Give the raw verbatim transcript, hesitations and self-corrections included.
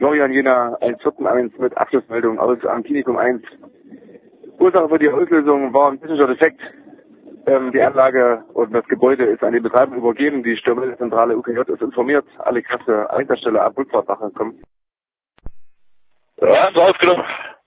Florian Jena eins vierzehn eins mit Abschlussmeldung aus am Klinikum eins. Ursache für die Auslösung war ein technischer Defekt. Ähm, die Anlage und das Gebäude ist an die Betreiber übergeben. Die Sturmzentrale U K J ist informiert. Alle Kräfte an der Stelle ab Rückfahrtwache kommen. Ja, so ausgenommen.